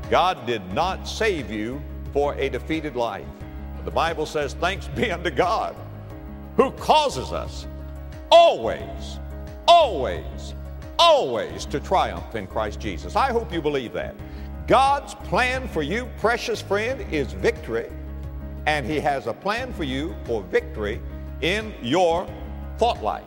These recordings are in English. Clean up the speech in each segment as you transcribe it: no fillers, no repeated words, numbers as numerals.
God did not save you for a defeated life. The Bible says, thanks be unto God, who causes us always, always, always to triumph in Christ Jesus. I hope you believe that. God's plan for you, precious friend, is victory, and He has a plan for you for victory in your thought life.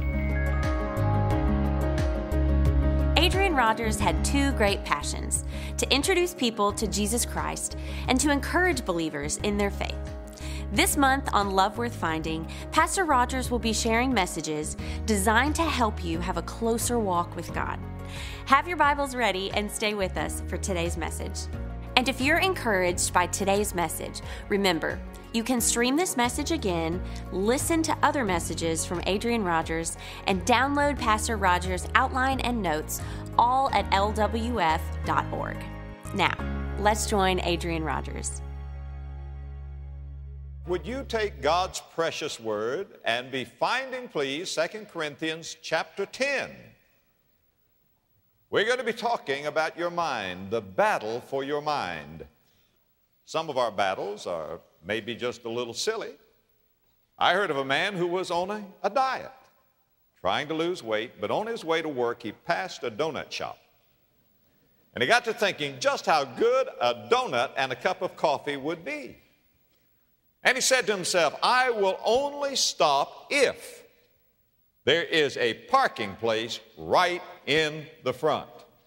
Adrian Rogers had two great passions: to introduce people to Jesus Christ and to encourage believers in their faith. This month on Love Worth Finding, Pastor Rogers will be sharing messages designed to help you have a closer walk with God. Have your Bibles ready and stay with us for today's message. And if you're encouraged by today's message, remember, you can stream this message again, listen to other messages from Adrian Rogers, and download Pastor Rogers' outline and notes, all at lwf.org. Now, let's join Adrian Rogers. Would you take God's precious word and be finding, please, 2 Corinthians chapter 10. We're going to be talking about your mind, the battle for your mind. Some of our battles are maybe just a little silly. I heard of a man who was on a diet, trying to lose weight, but on his way to work, he passed a donut shop. And he got to thinking just how good a donut and a cup of coffee would be. And he said to himself, I will only stop if there is a parking place right in the front.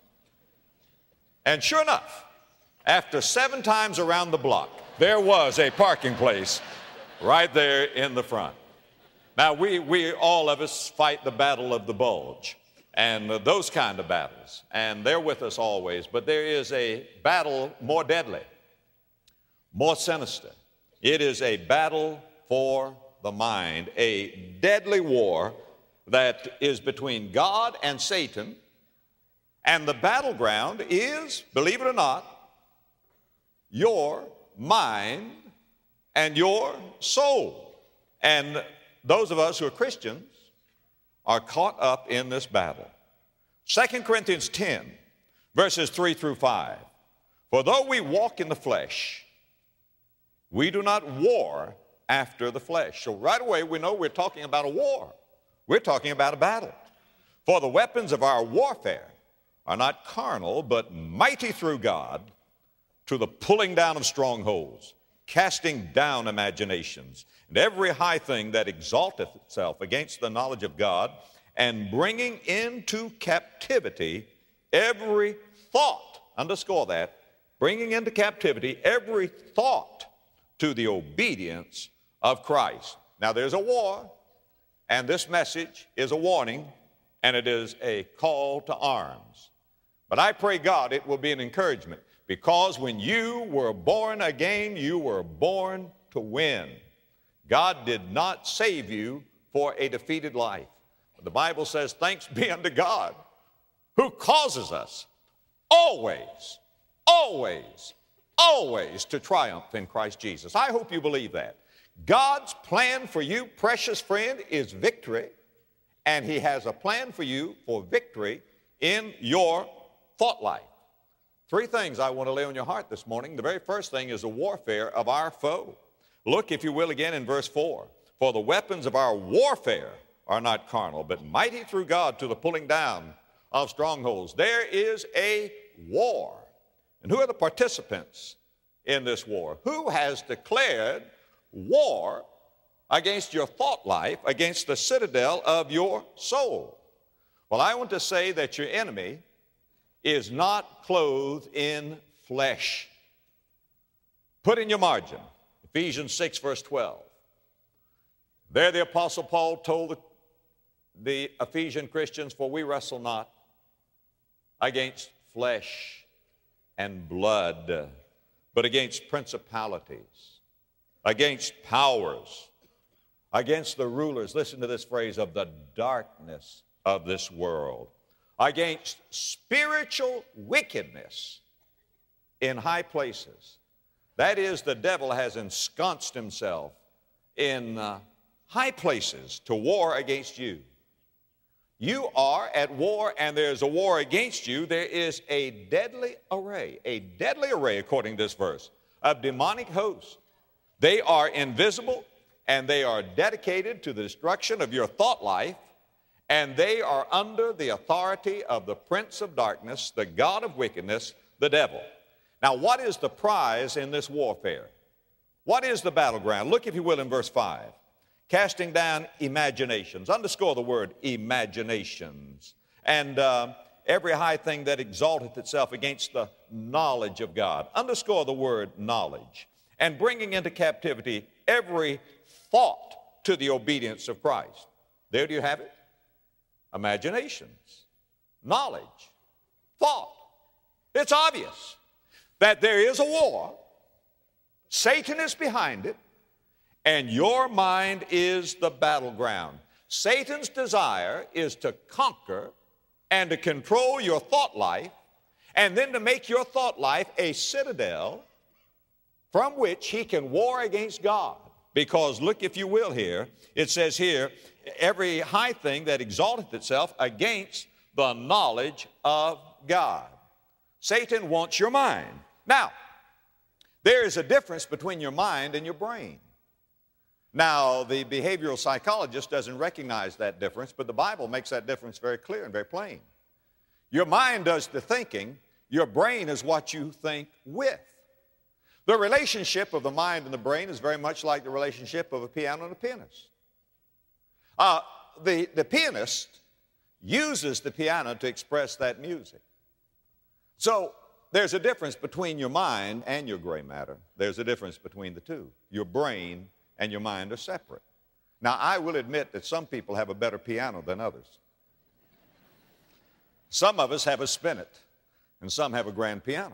And sure enough, after 7 times around the block, there was a parking place right there in the front. Now, we all of us fight the battle of the bulge and those kind of battles, and they're with us always. But there is a battle more deadly, more sinister. It is a battle for the mind, a deadly war that is between God and Satan, and the battleground is, believe it or not, your mind and your soul. And those of us who are Christians are caught up in this battle. 2 Corinthians 10, verses 3 through 5. For though we walk in the flesh, we do not war after the flesh. So right away we know we're talking about a war. We're talking about a battle. For the weapons of our warfare are not carnal, but mighty through God to the pulling down of strongholds, casting down imaginations, and every high thing that exalteth itself against the knowledge of God, and bringing into captivity every thought, underscore that, bringing into captivity every thought to the obedience of Christ. Now there's a war, and this message is a warning, and it is a call to arms. But I pray God it will be an encouragement, because when you were born again, you were born to win. God did not save you for a defeated life. The Bible says, thanks be unto God, who causes us always, always, always to triumph in Christ Jesus. I hope you believe that. God's plan for you, precious friend, is victory, and He has a plan for you for victory in your thought life. 3 things I want to lay on your heart this morning. The very first thing is the warfare of our foe. Look, if you will, again in verse 4. For the weapons of our warfare are not carnal, but mighty through God to the pulling down of strongholds. There is a war. And who are the participants in this war? Who has declared war against your thought life, against the citadel of your soul? Well, I want to say that your enemy is not clothed in flesh. Put in your margin, Ephesians 6, verse 12. There the Apostle Paul told the Ephesian Christians, for we wrestle not against flesh and blood, but against principalities, against powers, against the rulers, listen to this phrase, of the darkness of this world, against spiritual wickedness in high places. That is, the devil has ensconced himself in high places to war against you. You are at war, and there's a war against you. There is a deadly array, according to this verse, of demonic hosts. They are invisible, and they are dedicated to the destruction of your thought life, and they are under the authority of the prince of darkness, the god of wickedness, the devil. Now, what is the prize in this warfare? What is the battleground? Look, if you will, in verse 5. Casting down imaginations. Underscore the word imaginations. And every high thing that exalteth itself against the knowledge of God. Underscore the word knowledge. And bringing into captivity every thought to the obedience of Christ. There do you have it. Imaginations, knowledge, thought. It's obvious that there is a war. Satan is behind it, and your mind is the battleground. Satan's desire is to conquer and to control your thought life, and then to make your thought life a citadel from which he can war against God. Because look, if you will, here, it says here, every high thing that exalteth itself against the knowledge of God. Satan wants your mind. Now, there is a difference between your mind and your brain. Now, the behavioral psychologist doesn't recognize that difference, but the Bible makes that difference very clear and very plain. Your mind does the thinking. Your brain is what you think with. The relationship of the mind and the brain is very much like the relationship of a piano and a pianist. The pianist uses the piano to express that music. So there's a difference between your mind and your gray matter. There's a difference between the two. Your brain and your mind are separate. Now, I will admit that some people have a better piano than others. Some of us have a spinet, and some have a grand piano.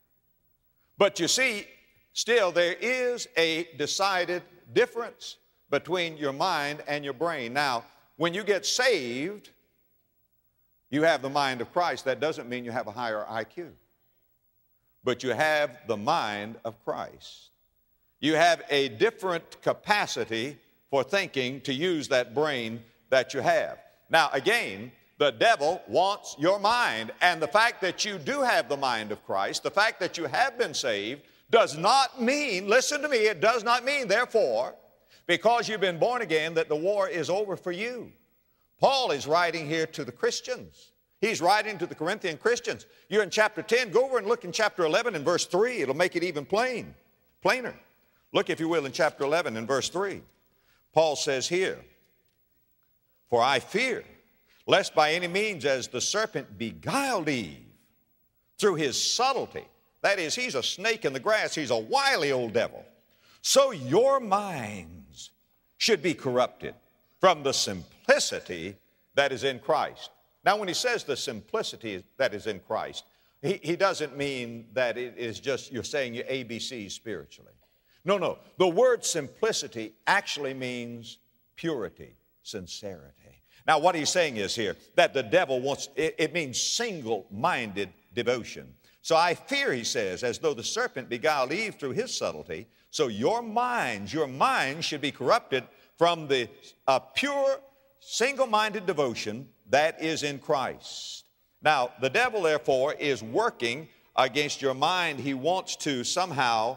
But you see, still there is a decided difference between your mind and your brain. Now, when you get saved, you have the mind of Christ. That doesn't mean you have a higher IQ. But you have the mind of Christ. You have a different capacity for thinking to use that brain that you have. Now, again, the devil wants your mind. And the fact that you do have the mind of Christ, the fact that you have been saved, does not mean, listen to me, it does not mean, therefore, because you've been born again, that the war is over for you. Paul is writing here to the Christians. He's writing to the Corinthian Christians. You're in chapter 10. Go over and look in chapter 11 and verse 3. It'll make it even plainer. Look, if you will, in chapter 11 and verse 3. Paul says here, "For I fear, lest by any means as the serpent beguiled Eve through his subtlety," that is, he's a snake in the grass, he's a wily old devil, "so your minds should be corrupted from the simplicity that is in Christ." Now, when he says the simplicity that is in Christ, he doesn't mean that it is just you're saying your ABCs spiritually. No. The word simplicity actually means purity, sincerity. Now, what he's saying is here that the devil wants, it means single-minded devotion. "So I fear," he says, "as though the serpent beguiled Eve through his subtlety, so your minds should be corrupted from the pure, single-minded devotion that is in Christ." Now, the devil, therefore, is working against your mind. He wants to somehow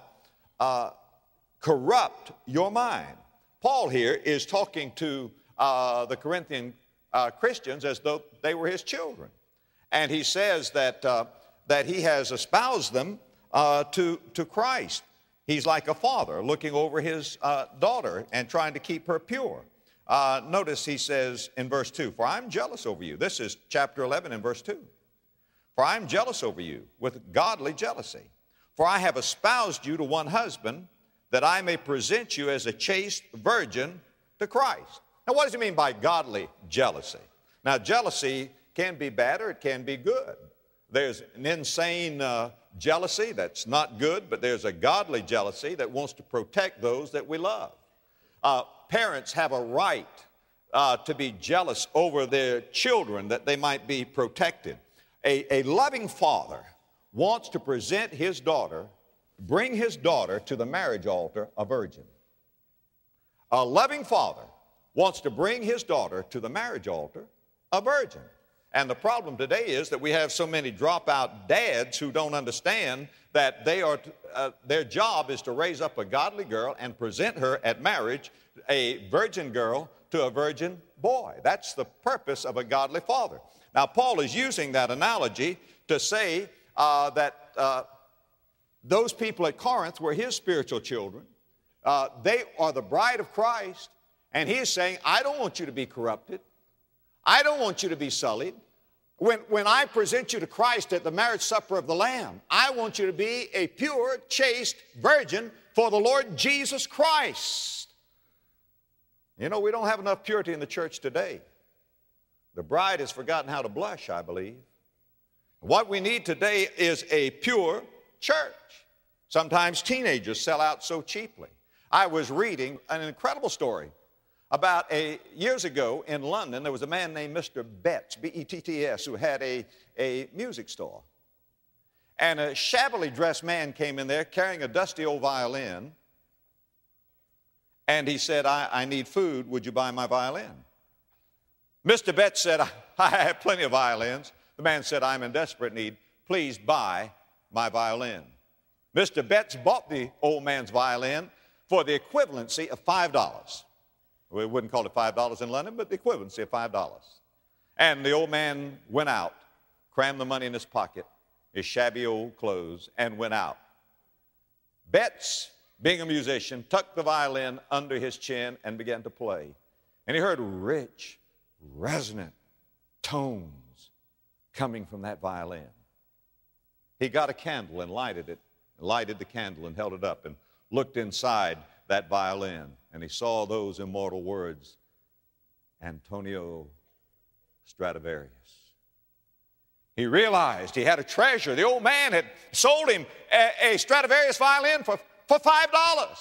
corrupt your mind. Paul here is talking to the Corinthian Christians as though they were his children. And he says that he has espoused them to Christ. He's like a father looking over his daughter and trying to keep her pure. Notice he says in verse 2, "For I'm jealous over you." This is chapter 11 and verse 2. "For I'm jealous over you with godly jealousy. For I have espoused you to one husband, that I may present you as a chaste virgin to Christ." Now, what does he mean by godly jealousy? Now, jealousy can be bad or it can be good. There's an insane jealousy that's not good, but there's a godly jealousy that wants to protect those that we love. Parents have a right to be jealous over their children that they might be protected. A loving father wants to present his daughter, bring his daughter to the marriage altar a virgin. A loving father wants to bring his daughter to the marriage altar a virgin. And the problem today is that we have so many dropout dads who don't understand that their job is to raise up a godly girl and present her at marriage, a virgin girl to a virgin boy. That's the purpose of a godly father. Now, Paul is using that analogy to say that those people at Corinth were his spiritual children. They are the bride of Christ, and he is saying, I don't want you to be corrupted. I don't want you to be sullied. When I present you to Christ at the marriage supper of the Lamb, I want you to be a pure, chaste virgin for the Lord Jesus Christ. You know, we don't have enough purity in the church today. The bride has forgotten how to blush, I believe. What we need today is a pure church. Sometimes teenagers sell out so cheaply. I was reading an incredible story about years ago in London. There was a man named Mr. Betts, B-E-T-T-S, who had a music store. And a shabbily dressed man came in there carrying a dusty old violin. And he said, I need food. Would you buy my violin? Mr. Betts said, I have plenty of violins. The man said, I'm in desperate need. Please buy my violin. Mr. Betts bought the old man's violin for the equivalency of $5. We wouldn't call it $5 in London, but the equivalency of $5. And the old man went out, crammed the money in his pocket, his shabby old clothes, and went out. Betts, being a musician, tucked the violin under his chin and began to play. And he heard rich, resonant tones coming from that violin. He got a candle and lighted the candle and held it up and looked inside that violin, and he saw those immortal words, Antonio Stradivarius. He realized he had a treasure. The old man had sold him a Stradivarius violin for $5.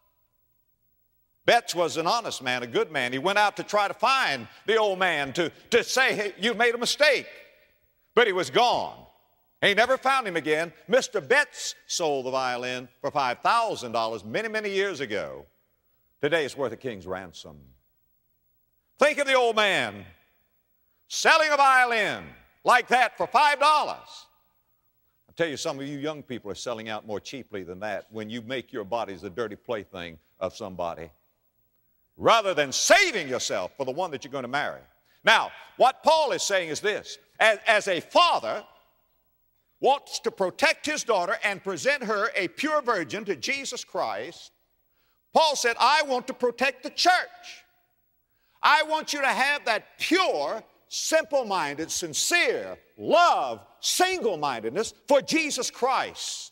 Betts was an honest man, a good man. He went out to try to find the old man to say, hey, you made a mistake. But he was gone. He never found him again. Mr. Betts sold the violin for $5,000 many, many years ago. Today it's worth a king's ransom. Think of the old man selling a violin like that for $5. I tell you, some of you young people are selling out more cheaply than that when you make your bodies the dirty plaything of somebody, rather than saving yourself for the one that you're going to marry. Now, what Paul is saying is this. As a father wants to protect his daughter and present her a pure virgin to Jesus Christ, Paul said, I want to protect the church. I want you to have that pure, simple-minded, sincere, love, single-mindedness for Jesus Christ.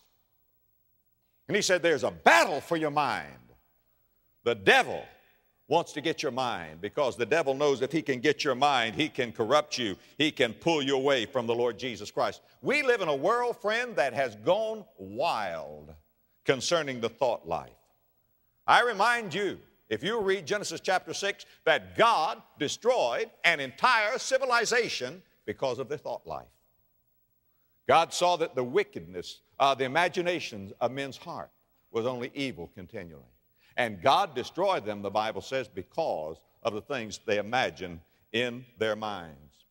And he said, there's a battle for your mind. The devil wants to get your mind, because the devil knows if he can get your mind, he can corrupt you. He can pull you away from the Lord Jesus Christ. We live in a world, friend, that has gone wild concerning the thought life. I remind you, if you read Genesis chapter 6, that God destroyed an entire civilization because of their thought life. God saw that the wickedness, the imaginations of men's heart was only evil continually. And God destroyed them, the Bible says, because of the things they imagine in their minds.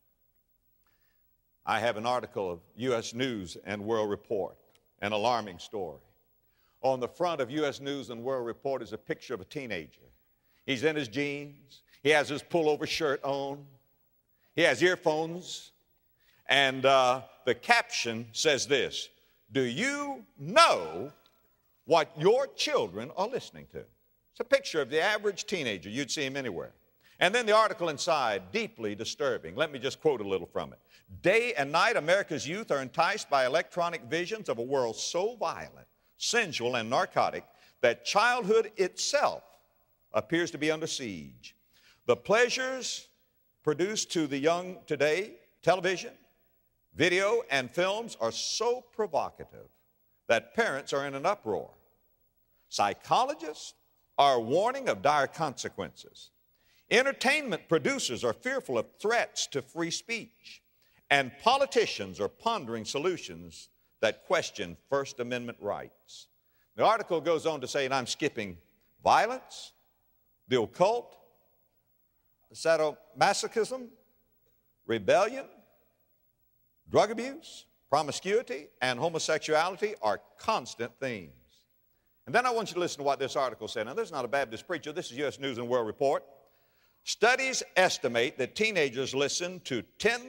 I have an article of U.S. News and World Report, an alarming story. On the front of U.S. News and World Report is a picture of a teenager. He's in his jeans. He has his pullover shirt on. He has earphones. And the caption says this: do you know what your children are listening to? It's a picture of the average teenager. You'd see him anywhere. And then the article inside, deeply disturbing. Let me just quote a little from it. Day and night, America's youth are enticed by electronic visions of a world so violent, sensual, and narcotic that childhood itself appears to be under siege. The pleasures produced to the young today, television, video, and films, are so provocative that parents are in an uproar. Psychologists are warning of dire consequences. Entertainment producers are fearful of threats to free speech. And politicians are pondering solutions that question First Amendment rights. The article goes on to say, and I'm skipping, violence, the occult, sadomasochism, rebellion, drug abuse, promiscuity, and homosexuality are constant themes. And then I want you to listen to what this article said. Now, this is not a Baptist preacher. This is U.S. News and World Report. Studies estimate that teenagers listen to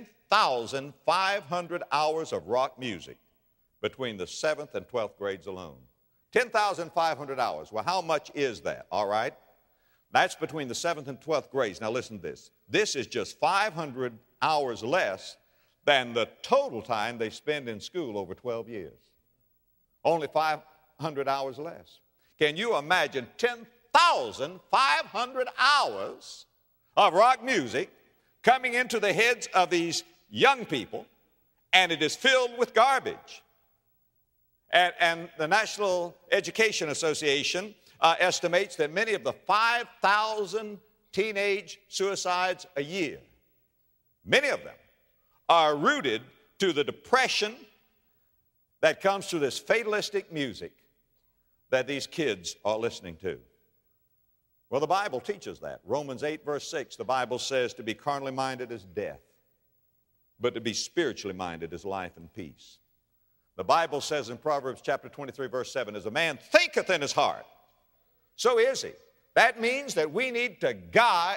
10,500 hours of rock music between the 7th and 12th grades alone. 10,500 hours. Well, how much is that? All right. That's between the 7th and 12th grades. Now, listen to this. This is just 500 hours less than the total time they spend in school over 12 years. Only 500 hours less. Can you imagine 10,500 hours of rock music coming into the heads of these young people, and it is filled with garbage? And the National Education Association estimates that many of the 5,000 teenage suicides a year, many of them are rooted to the depression that comes through this fatalistic music that these kids are listening to. Well, the Bible teaches that. Romans 8, verse 6, the Bible says to be carnally minded is death, but to be spiritually minded is life and peace. The Bible says in Proverbs chapter 23, verse 7, as a man thinketh in his heart, so is he. That means that we need to guard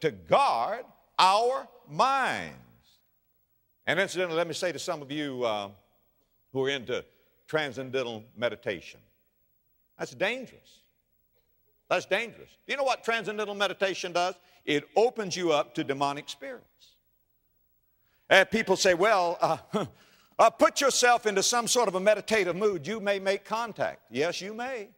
our minds. And incidentally, let me say to some of you who are into transcendental meditation, that's dangerous. That's dangerous. Do you know what transcendental meditation does? It opens you up to demonic spirits. And people say, well, put yourself into some sort of a meditative mood. You may make contact. Yes, you may.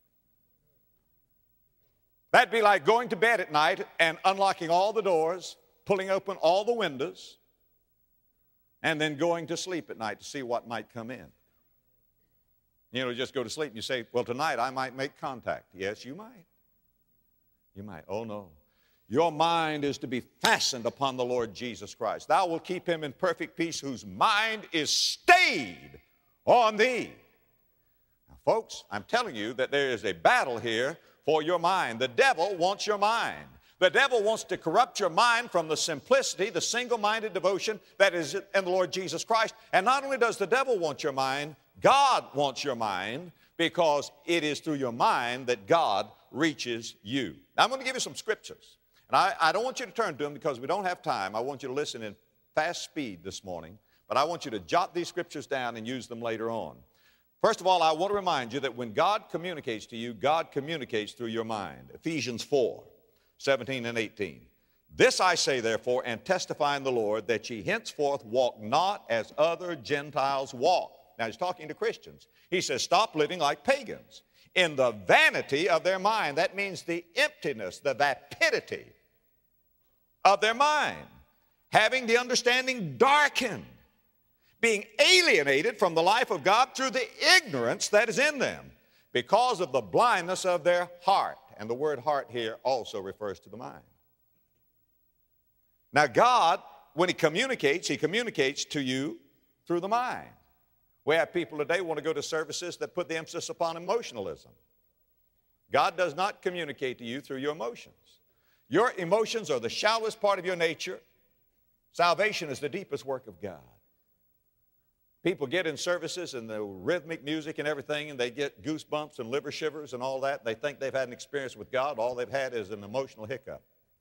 That'd be like going to bed at night and unlocking all the doors, pulling open all the windows, and then going to sleep at night to see what might come in. You know, just go to sleep and you say, well, tonight I might make contact. Yes, you might. You might. Oh, no. Your mind is to be fastened upon the Lord Jesus Christ. Thou wilt keep him in perfect peace whose mind is stayed on thee. Now, folks, I'm telling you that there is a battle here for your mind. The devil wants your mind. The devil wants to corrupt your mind from the simplicity, the single-minded devotion that is in the Lord Jesus Christ. And not only does the devil want your mind, God wants your mind, because it is through your mind that God reaches you. Now, I'm going to give you some scriptures. And I don't want you to turn to them because we don't have time. I want you to listen in fast speed this morning. But I want you to jot these scriptures down and use them later on. First of all, I want to remind you that when God communicates to you, God communicates through your mind. Ephesians 4, 17 and 18. This I say, therefore, and testify in the Lord, that ye henceforth walk not as other Gentiles walk. Now, he's talking to Christians. He says, stop living like pagans in the vanity of their mind. That means the emptiness, the vapidity of their mind, having the understanding darkened, being alienated from the life of God through the ignorance that is in them because of the blindness of their heart. And the word heart here also refers to the mind. Now, God, when he communicates to you through the mind. We have people today who want to go to services that put the emphasis upon emotionalism. God does not communicate to you through your emotions. Your emotions are the shallowest part of your nature. Salvation is the deepest work of God. People get in services and the rhythmic music and everything, and they get goosebumps and liver shivers and all that. They think they've had an experience with God. All they've had is an emotional hiccup.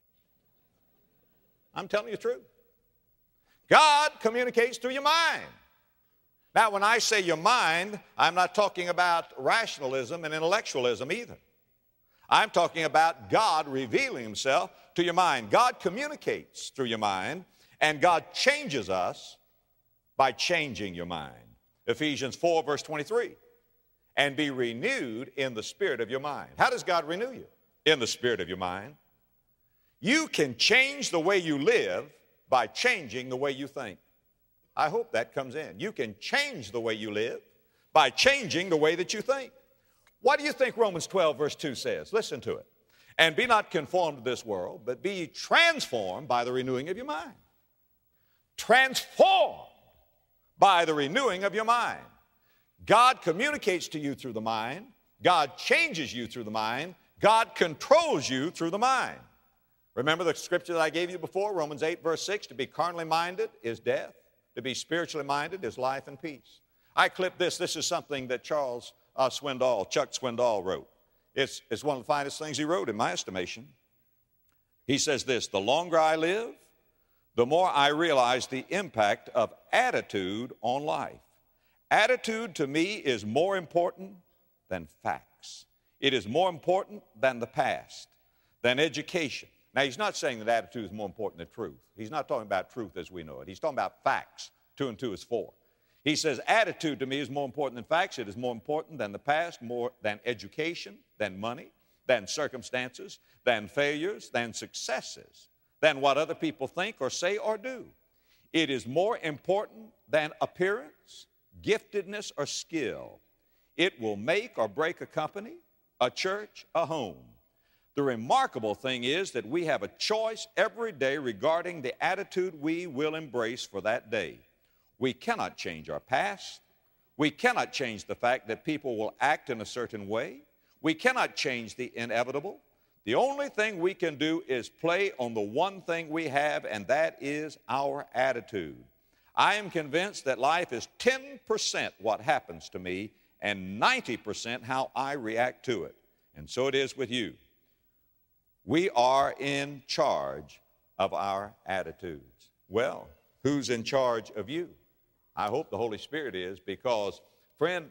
I'm telling you the truth. God communicates through your mind. Now, when I say your mind, I'm not talking about rationalism and intellectualism either. I'm talking about God revealing himself to your mind. God communicates through your mind, and God changes us by changing your mind. Ephesians 4, verse 23. And be renewed in the spirit of your mind. How does God renew you? In the spirit of your mind. You can change the way you live by changing the way you think. I hope that comes in. You can change the way you live by changing the way that you think. What do you think Romans 12, verse 2 says? Listen to it. And be not conformed to this world, but be ye transformed by the renewing of your mind. Transformed by the renewing of your mind. God communicates to you through the mind. God changes you through the mind. God controls you through the mind. Remember the scripture that I gave you before, Romans 8, verse 6, to be carnally minded is death. To be spiritually minded is life and peace. I clipped this. This is something that Chuck Swindoll wrote. It's one of the finest things he wrote in my estimation. He says this, the longer I live, the more I realize the impact of attitude on life. Attitude to me is more important than facts. It is more important than the past, than education. Now, he's not saying that attitude is more important than truth. He's not talking about truth as we know it. He's talking about facts. 2 and 2 is 4. He says attitude to me is more important than facts. It is more important than the past, more than education, than money, than circumstances, than failures, than successes, than what other people think or say or do. It is more important than appearance, giftedness, or skill. It will make or break a company, a church, a home. The remarkable thing is that we have a choice every day regarding the attitude we will embrace for that day. We cannot change our past. We cannot change the fact that people will act in a certain way. We cannot change the inevitable. The only thing we can do is play on the one thing we have, and that is our attitude. I am convinced that life is 10% what happens to me and 90% how I react to it. And so it is with you. We are in charge of our attitudes. Well, who's in charge of you? I hope the Holy Spirit is, because, friend,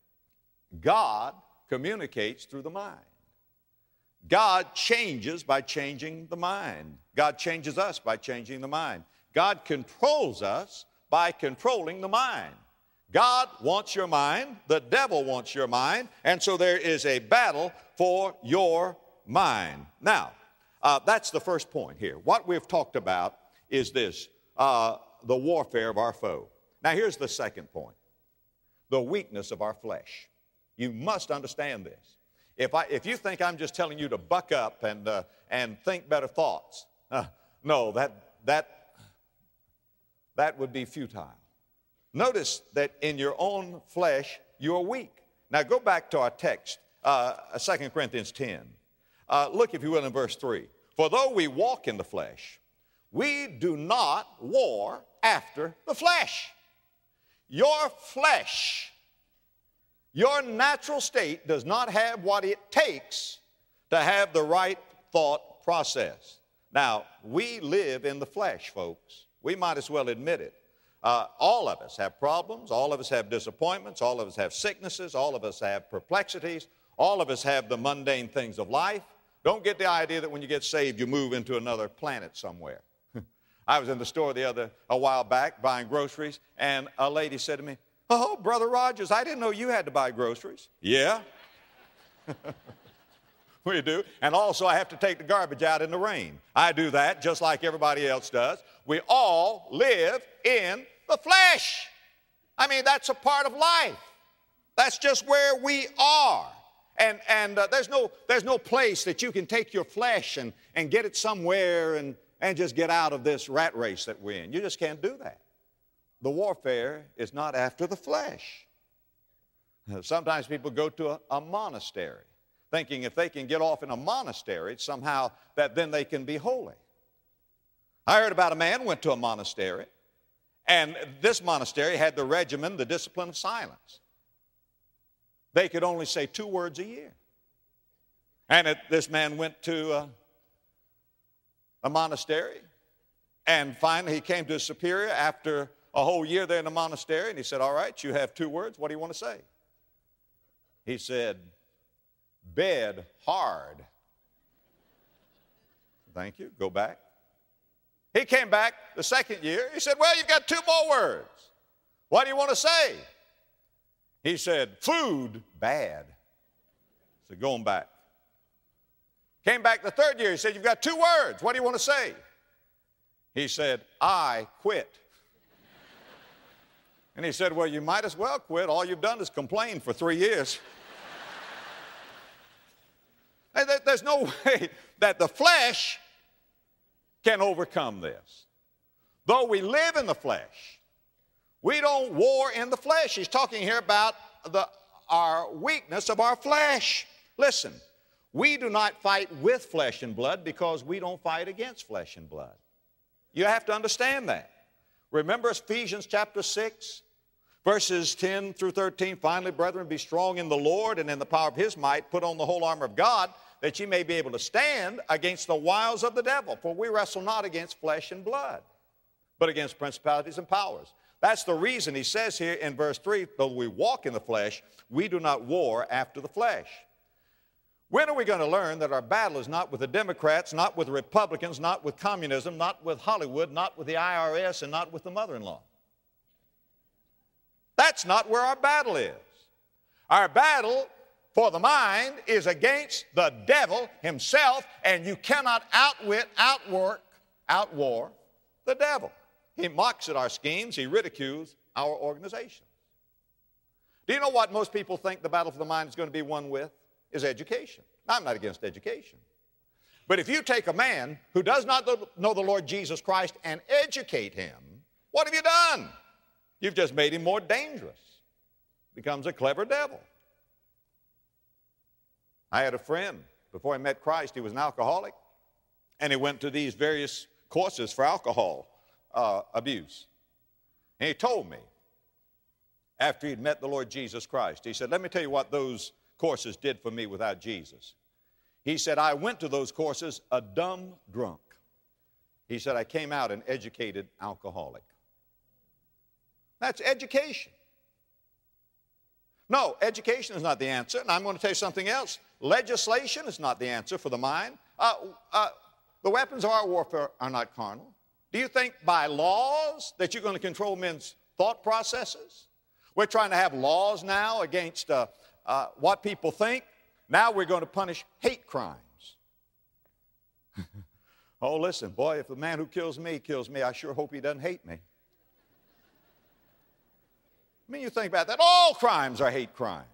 God communicates through the mind. God changes by changing the mind. God changes us by changing the mind. God controls us by controlling the mind. God wants your mind, the devil wants your mind, and so there is a battle for your mind. Now, that's the first point here. What we've talked about is this, the warfare of our foe. Now, here's the second point, the weakness of our flesh. You must understand this. If you think I'm just telling you to buck up and think better thoughts, no, that would be futile. Notice that in your own flesh, you're weak. Now, go back to our text, 2 Corinthians 10. Look, if you will, in verse 3. For though we walk in the flesh, we do not war after the flesh. Your flesh, your natural state does not have what it takes to have the right thought process. Now, we live in the flesh, folks. We might as well admit it. All of us have problems. All of us have disappointments. All of us have sicknesses. All of us have perplexities. All of us have the mundane things of life. Don't get the idea that when you get saved, you move into another planet somewhere. I was in the store a while back buying groceries, and a lady said to me, "Oh, Brother Rogers, I didn't know you had to buy groceries." Yeah. We do. And also, I have to take the garbage out in the rain. I do that just like everybody else does. We all live in the flesh. I mean, that's a part of life. That's just where we are. And there's no place that you can take your flesh and get it somewhere and just get out of this rat race that we're in. You just can't do that. The warfare is not after the flesh. Sometimes people go to a monastery, thinking if they can get off in a monastery, somehow that then they can be holy. I heard about a man who went to a monastery, and this monastery had the regimen, the discipline of silence. They could only say 2 words a year. And this man went to a monastery, and finally he came to a superior after a whole year there in the monastery, and he said, "All right, you have 2 words. What do you want to say?" He said, "Bed hard." Thank you. Go back. He came back the second year. He said, "Well, you've got 2 more words. What do you want to say?" He said, "Food bad." I said, "Going back." Came back the third year. He said, "You've got 2 words. What do you want to say?" He said, "I quit." And he said, "Well, you might as well quit. All you've done is complain for 3 years." There's no way that the flesh can overcome this. Though we live in the flesh, we don't war in the flesh. He's talking here about our weakness of our flesh. Listen, We do not fight with flesh and blood because we don't fight against flesh and blood. You have to understand that. Remember Ephesians chapter 6, verses 10 through 13. Finally, brethren, be strong in the Lord and in the power of his might. Put on the whole armor of God, that ye may be able to stand against the wiles of the devil. For we wrestle not against flesh and blood, but against principalities and powers. That's the reason he says here in verse 3, though we walk in the flesh, we do not war after the flesh. When are we going to learn that our battle is not with the Democrats, not with the Republicans, not with communism, not with Hollywood, not with the IRS, and not with the mother-in-law? That's not where our battle is. Our battle for the mind is against the devil himself, and you cannot outwit, outwar the devil. He mocks at our schemes. He ridicules our organizations. Do you know what most people think the battle for the mind is going to be won with? Is education. Now, I'm not against education. But if you take a man who does not know the Lord Jesus Christ and educate him, what have you done? You've just made him more dangerous. Becomes a clever devil. I had a friend, before he met Christ, he was an alcoholic, and he went to these various courses for alcohol abuse. And he told me, after he'd met the Lord Jesus Christ, he said, let me tell you what those courses did for me without Jesus. He said, I went to those courses a dumb drunk. He said, I came out an educated alcoholic. That's education. No, education is not the answer. And I'm going to tell you something else. Legislation is not the answer for the mind. The weapons of our warfare are not carnal. Do you think by laws that you're going to control men's thought processes? We're trying to have laws now against what people think. Now we're going to punish hate crimes. Oh, listen, boy, if the man who kills me, I sure hope he doesn't hate me. I mean, you think about that. All crimes are hate crimes.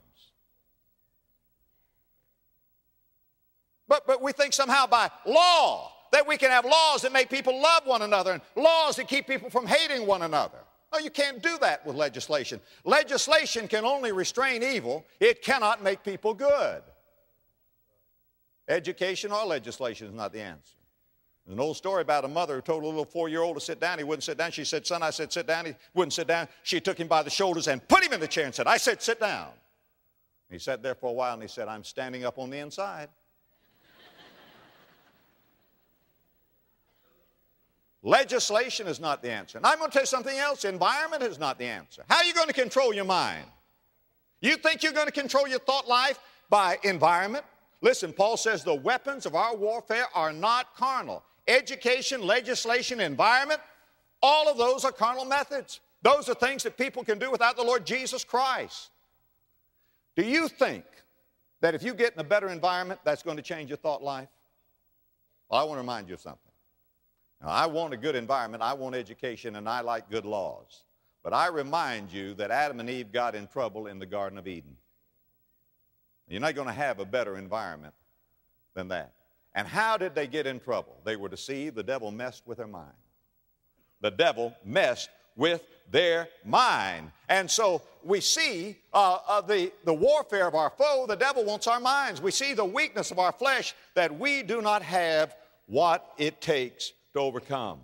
But we think somehow by law that we can have laws that make people love one another and laws that keep people from hating one another. No, you can't do that with legislation. Legislation can only restrain evil. It cannot make people good. Education or legislation is not the answer. There's an old story about a mother who told a little 4-year-old to sit down. He wouldn't sit down. She said, son, I said, sit down. He wouldn't sit down. She took him by the shoulders and put him in the chair and said, I said, sit down. He sat there for a while and he said, I'm standing up on the inside. Legislation is not the answer. And I'm going to tell you something else. Environment is not the answer. How are you going to control your mind? You think you're going to control your thought life by environment? Listen, Paul says the weapons of our warfare are not carnal. Education, legislation, environment, all of those are carnal methods. Those are things that people can do without the Lord Jesus Christ. Do you think that if you get in a better environment, that's going to change your thought life? Well, I want to remind you of something. Now, I want a good environment, I want education, and I like good laws. But I remind you that Adam and Eve got in trouble in the Garden of Eden. You're not going to have a better environment than that. And how did they get in trouble? They were deceived. The devil messed with their mind. The devil messed with their mind. And so we see the warfare of our foe. The devil wants our minds. We see the weakness of our flesh, that we do not have what it takes to overcome.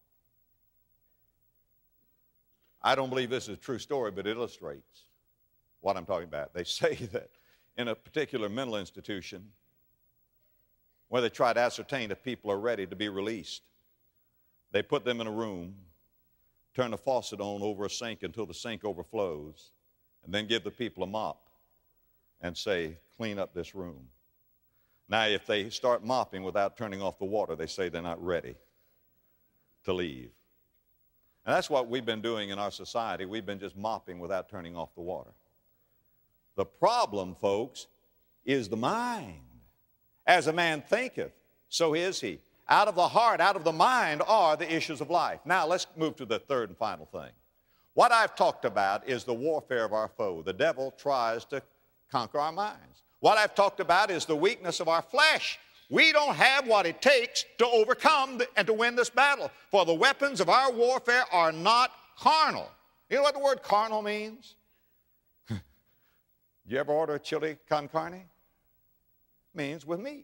I don't believe this is a true story, but it illustrates what I'm talking about. They say that in a particular mental institution where they try to ascertain if people are ready to be released, they put them in a room, turn the faucet on over a sink until the sink overflows, and then give the people a mop and say, clean up this room. Now, if they start mopping without turning off the water, they say they're not ready to leave. And that's what we've been doing in our society. We've been just mopping without turning off the water. The problem, folks, is the mind. As a man thinketh, so is he. Out of the heart, out of the mind are the issues of life. Now, let's move to the third and final thing. What I've talked about is the warfare of our foe. The devil tries to conquer our minds. What I've talked about is the weakness of our flesh. We don't have what it takes to overcome and to win this battle. For the weapons of our warfare are not carnal. You know what the word carnal means? You ever order a chili con carne? means with meat.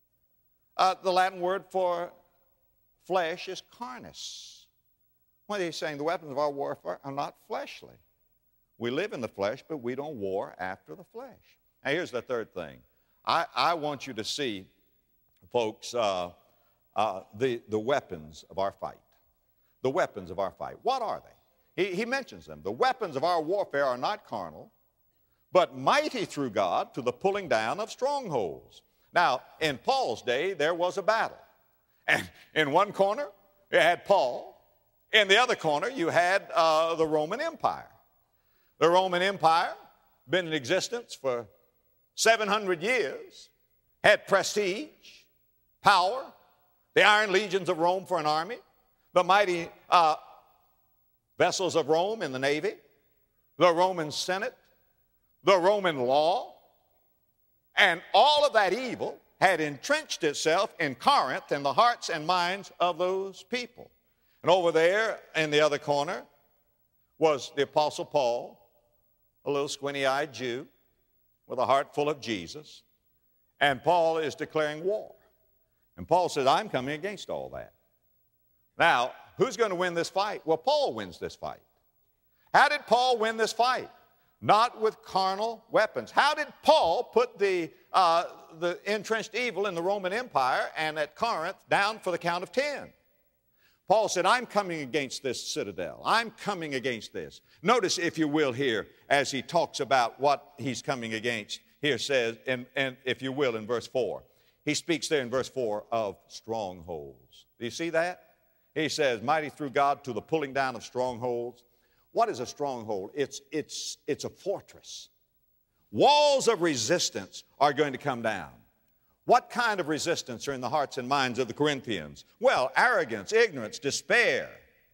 The Latin word for flesh is carnis. What he's saying, the weapons of our warfare are not fleshly. We live in the flesh, but we don't war after the flesh. Now, here's the third thing. I want you to see, folks, the weapons of our fight. The weapons of our fight. What are they? He mentions them. The weapons of our warfare are not carnal, but mighty through God to the pulling down of strongholds. Now, in Paul's day, there was a battle. And in one corner, you had Paul. In the other corner, you had the Roman Empire. The Roman Empire, been in existence for 700 years, had prestige, power, the iron legions of Rome for an army, the mighty vessels of Rome in the navy, the Roman Senate, the Roman law, and all of that evil had entrenched itself in Corinth in the hearts and minds of those people. And over there in the other corner was the Apostle Paul, a little squinty-eyed Jew with a heart full of Jesus. And Paul is declaring war. And Paul says, I'm coming against all that. Now, who's going to win this fight? Well, Paul wins this fight. How did Paul win this fight? Not with carnal weapons. How did Paul put the entrenched evil in the Roman Empire and at Corinth down for the count of 10? Paul said, I'm coming against this citadel. I'm coming against this. Notice, if you will, here, as he talks about what he's coming against, here says, and if you will, in verse 4. He speaks there in verse 4 of strongholds. Do you see that? He says, mighty through God to the pulling down of strongholds. What is a stronghold? It's a fortress. Walls of resistance are going to come down. What kind of resistance are in the hearts and minds of the Corinthians? Well, arrogance, ignorance, despair.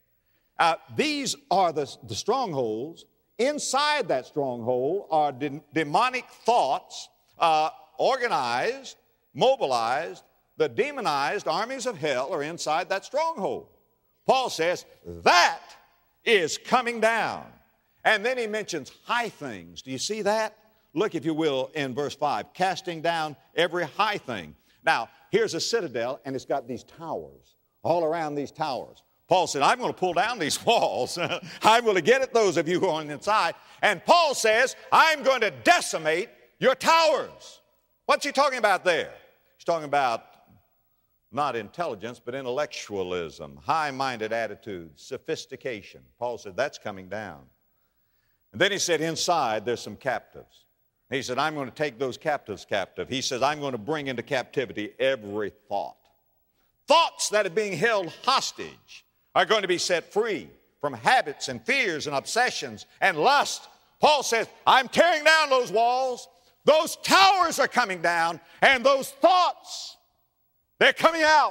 These are the strongholds. Inside that stronghold are demonic thoughts, organized, mobilized. The demonized armies of hell are inside that stronghold. Paul says that is coming down. And then he mentions high things. Do you see that? Look, if you will, in verse 5, casting down every high thing. Now, here's a citadel, and it's got these towers, all around these towers. Paul said, I'm going to pull down these walls. I'm going to get at those of you who are on the inside. And Paul says, I'm going to decimate your towers. What's he talking about there? He's talking about not intelligence, but intellectualism, high-minded attitudes, sophistication. Paul said, that's coming down. And then he said, inside, there's some captives. He said, I'm going to take those captives captive. He says, I'm going to bring into captivity every thought. Thoughts that are being held hostage are going to be set free from habits and fears and obsessions and lust. Paul says, I'm tearing down those walls. Those towers are coming down, and those thoughts, they're coming out.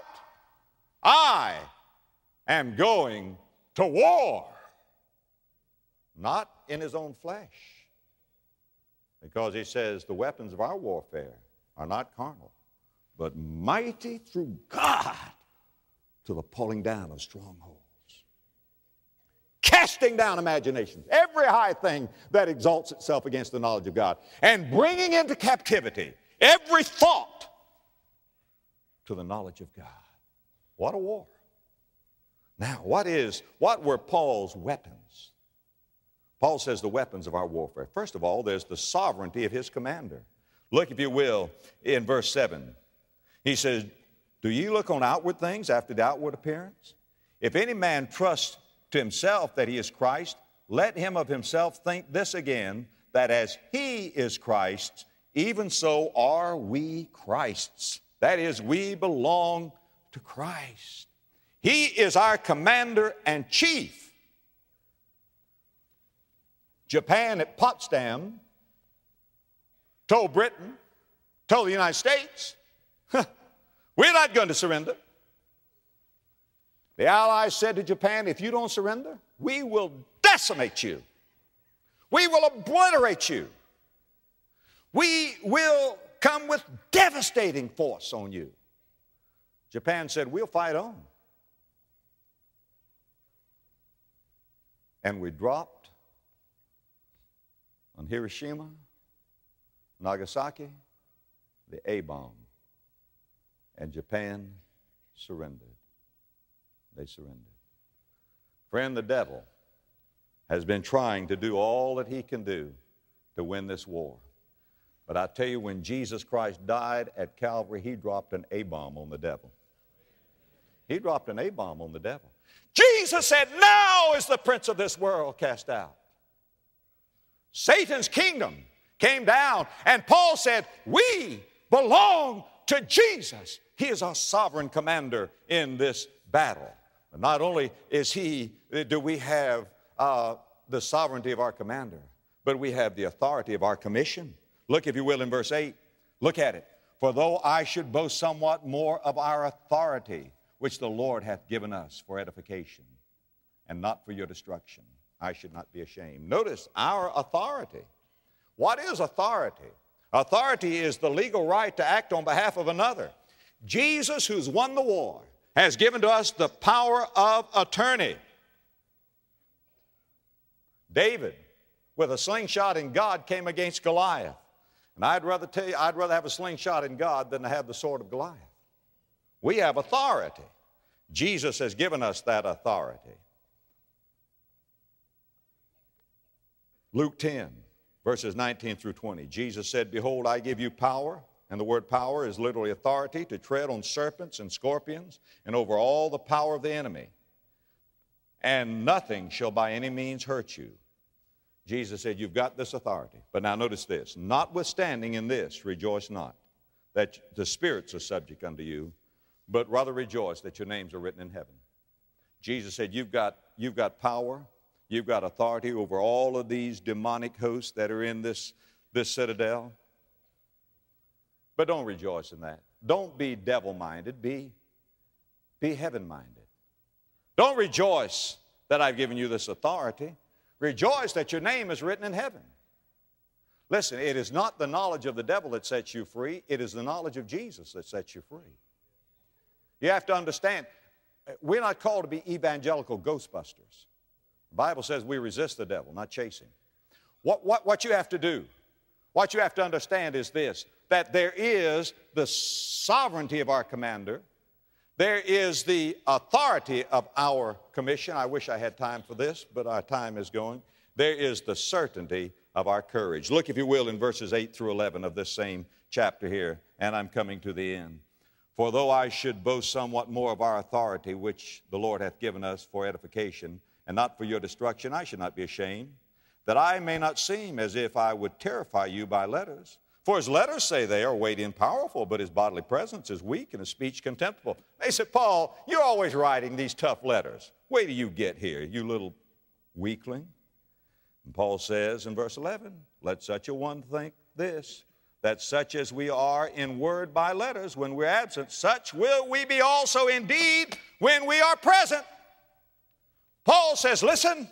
I am going to war. Not in his own flesh. Because he says the weapons of our warfare are not carnal, but mighty through God to the pulling down of strongholds. Casting down imaginations, every high thing that exalts itself against the knowledge of God, and bringing into captivity every thought to the knowledge of God. What a war. Now, what were Paul's weapons? Paul says the weapons of our warfare. First of all, there's the sovereignty of his commander. Look, if you will, in verse 7. He says, do ye look on outward things after the outward appearance? If any man trust to himself that he is Christ, let him of himself think this again, that as he is Christ, even so are we Christ's. That is, we belong to Christ. He is our commander and chief. Japan at Potsdam told Britain, told the United States, we're not going to surrender. The Allies said to Japan, if you don't surrender, we will decimate you. We will obliterate you. We will come with devastating force on you. Japan said, we'll fight on. And we dropped on Hiroshima, Nagasaki, the A-bomb. And Japan surrendered. They surrendered. Friend, the devil has been trying to do all that he can do to win this war. But I tell you, when Jesus Christ died at Calvary, he dropped an A-bomb on the devil. He dropped an A-bomb on the devil. Jesus said, now is the prince of this world cast out. Satan's kingdom came down, and Paul said, we belong to Jesus. He is our sovereign commander in this battle. But not only do we have the sovereignty of our commander, but we have the authority of our commission. Look, if you will, in verse 8. Look at it. For though I should boast somewhat more of our authority, which the Lord hath given us for edification, and not for your destruction, I should not be ashamed. Notice our authority. What is authority? Authority is the legal right to act on behalf of another. Jesus, who's won the war, has given to us the power of attorney. David, with a slingshot in God, came against Goliath. And I'd rather have a slingshot in God than to have the sword of Goliath. We have authority. Jesus has given us that authority. Luke 10, verses 19 through 20. Jesus said, behold, I give you power, and the word power is literally authority, to tread on serpents and scorpions and over all the power of the enemy. And nothing shall by any means hurt you. Jesus said, you've got this authority. But now notice this. Notwithstanding in this, rejoice not that the spirits are subject unto you, but rather rejoice that your names are written in heaven. Jesus said, you've got power, you've got authority over all of these demonic hosts that are in this citadel. But don't rejoice in that. Don't be devil-minded. Be heaven-minded. Don't rejoice that I've given you this authority. Rejoice that your name is written in heaven. Listen, it is not the knowledge of the devil that sets you free. It is the knowledge of Jesus that sets you free. You have to understand, we're not called to be evangelical ghostbusters. The Bible says we resist the devil, not chase him. What you have to do, what you have to understand is this, that there is the sovereignty of our commander. There is the authority of our commission. I wish I had time for this, but our time is going. There is the certainty of our courage. Look, if you will, in verses 8 through 11 of this same chapter here, and I'm coming to the end. For though I should boast somewhat more of our authority, which the Lord hath given us for edification, and not for your destruction, I should not be ashamed, that I may not seem as if I would terrify you by letters. For his letters say they are weighty and powerful, but his bodily presence is weak and his speech contemptible. They said, Paul, you're always writing these tough letters. Wait till you get here, you little weakling. And Paul says in verse 11, let such a one think this, that such as we are in word by letters when we're absent, such will we be also indeed when we are present. Paul says, listen,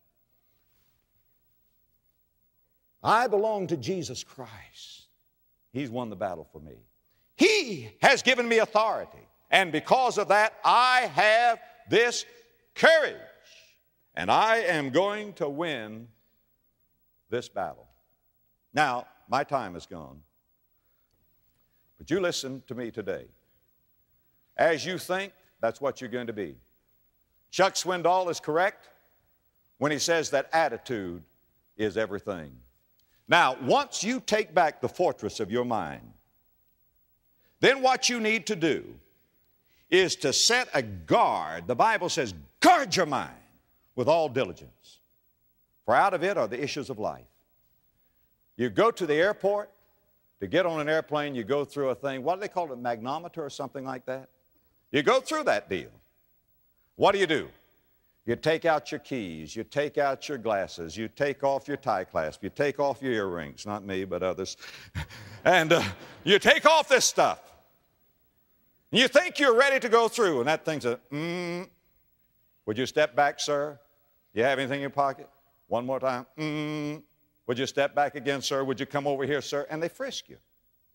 I belong to Jesus Christ. He's won the battle for me. He has given me authority. And because of that, I have this courage. And I am going to win this battle. Now, my time is gone. But you listen to me today. As you think, that's what you're going to be. Chuck Swindoll is correct when he says that attitude is everything. Now, once you take back the fortress of your mind, then what you need to do is to set a guard. The Bible says, guard your mind with all diligence, for out of it are the issues of life. You go to the airport, to get on an airplane, you go through a thing, what do they call it, a magnometer or something like that? You go through that deal. What do? You take out your keys, you take out your glasses, you take off your tie clasp, you take off your earrings, not me, but others, and you take off this stuff. You think you're ready to go through, and that thing's Would you step back, sir? You have anything in your pocket? One more time. Would you step back again, sir? Would you come over here, sir? And they frisk you.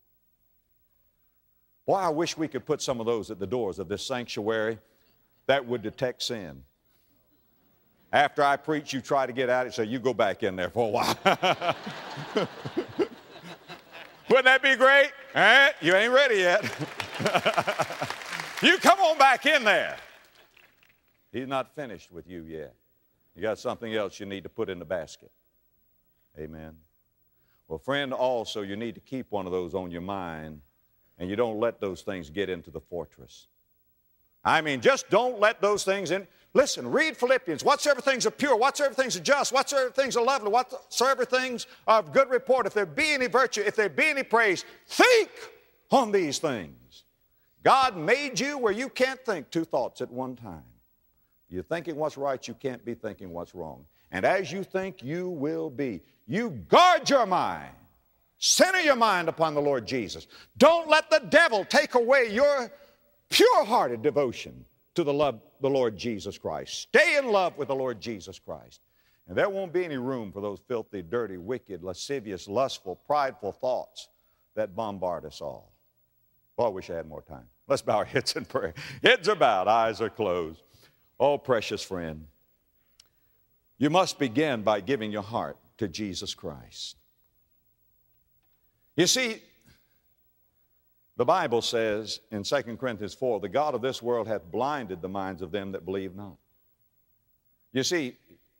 Boy, I wish we could put some of those at the doors of this sanctuary that would detect sin. After I preach, you try to get out, so you go back in there for a while. Wouldn't that be great? You ain't ready yet. You come on back in there. He's not finished with you yet. You got something else you need to put in the basket. Amen. Well, friend, also you need to keep one of those on your mind, and you don't let those things get into the fortress. I mean, just don't let those things in. Listen, read Philippians. Whatsoever things are pure, whatsoever things are just, whatsoever things are lovely, whatsoever things are of good report, if there be any virtue, if there be any praise, think on these things. God made you where you can't think two thoughts at one time. You're thinking what's right, you can't be thinking what's wrong. And as you think, you will be. You guard your mind. Center your mind upon the Lord Jesus. Don't let the devil take away your pure-hearted devotion to the Lord Jesus Christ. Stay in love with the Lord Jesus Christ. And there won't be any room for those filthy, dirty, wicked, lascivious, lustful, prideful thoughts that bombard us all. Oh, I wish I had more time. Let's bow our heads in prayer. Heads are bowed, eyes are closed. Oh, precious friend, you must begin by giving your heart to Jesus Christ. You see, the Bible says in 2 Corinthians 4, the God of this world hath blinded the minds of them that believe not. You see,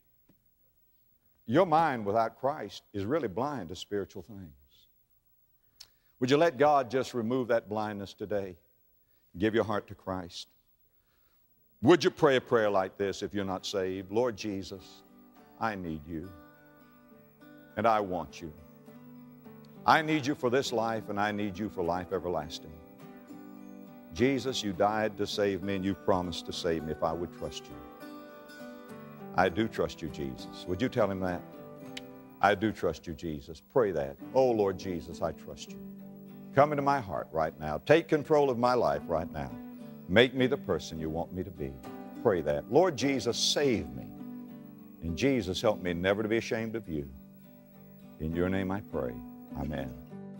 your mind without Christ is really blind to spiritual things. Would you let God just remove that blindness today? Give your heart to Christ. Would you pray a prayer like this if you're not saved? Lord Jesus, I need you, and I want you. I need you for this life, and I need you for life everlasting. Jesus, you died to save me, and you promised to save me if I would trust you. I do trust you, Jesus. Would you tell him that? I do trust you, Jesus. Pray that. Oh, Lord Jesus, I trust you. Come into my heart right now. Take control of my life right now. Make me the person you want me to be. Pray that. Lord Jesus, save me. And Jesus, help me never to be ashamed of you. In your name I pray. Amen.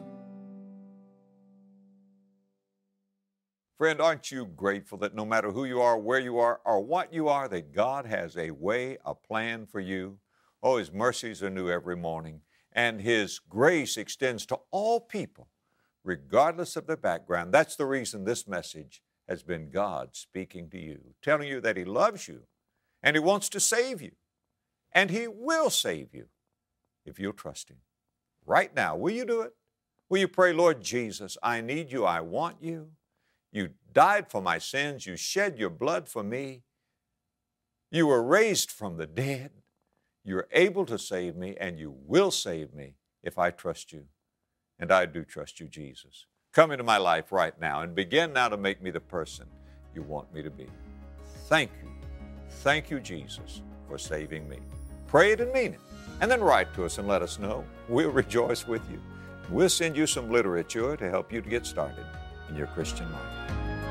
Friend, aren't you grateful that no matter who you are, where you are, or what you are, that God has a way, a plan for you? Oh, His mercies are new every morning, and His grace extends to all people, regardless of their background. That's the reason this message has been God speaking to you, telling you that He loves you, and He wants to save you, and He will save you if you'll trust Him. Right now, will you do it? Will you pray, Lord Jesus, I need you, I want you. You died for my sins, you shed your blood for me. You were raised from the dead. You're able to save me, and you will save me if I trust you. And I do trust you, Jesus. Come into my life right now and begin now to make me the person you want me to be. Thank you. Thank you, Jesus, for saving me. Pray it and mean it. And then write to us and let us know. We'll rejoice with you. We'll send you some literature to help you to get started in your Christian life.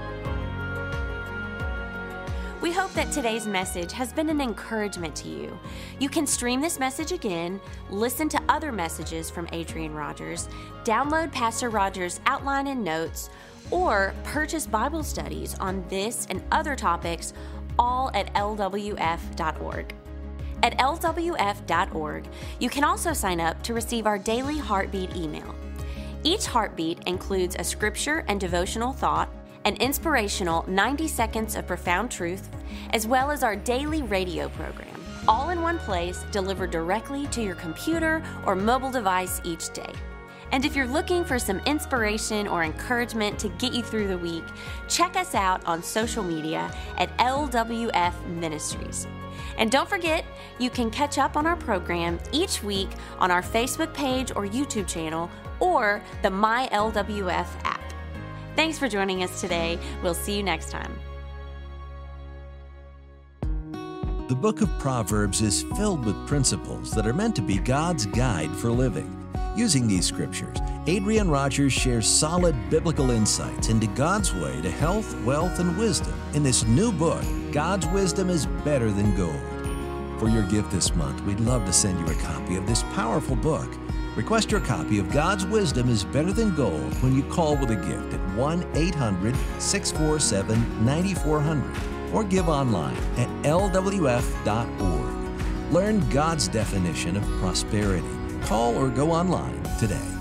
We hope that today's message has been an encouragement to you. You can stream this message again, listen to other messages from Adrian Rogers, download Pastor Rogers' outline and notes, or purchase Bible studies on this and other topics, all at lwf.org. At lwf.org, you can also sign up to receive our daily Heartbeat email. Each Heartbeat includes a scripture and devotional thought, an inspirational 90 seconds of profound truth, as well as our daily radio program, all in one place, delivered directly to your computer or mobile device each day. And if you're looking for some inspiration or encouragement to get you through the week, check us out on social media at LWF Ministries. And don't forget, you can catch up on our program each week on our Facebook page or YouTube channel or the MyLWF app. Thanks for joining us today. We'll see you next time. The book of Proverbs is filled with principles that are meant to be God's guide for living. Using these scriptures, Adrian Rogers shares solid biblical insights into God's way to health, wealth, and wisdom in this new book, God's Wisdom is Better Than Gold. For your gift this month, we'd love to send you a copy of this powerful book. Request your copy of God's Wisdom is Better Than Gold when you call with a gift at 1-800-647-9400 or give online at lwf.org. Learn God's definition of prosperity. Call or go online today.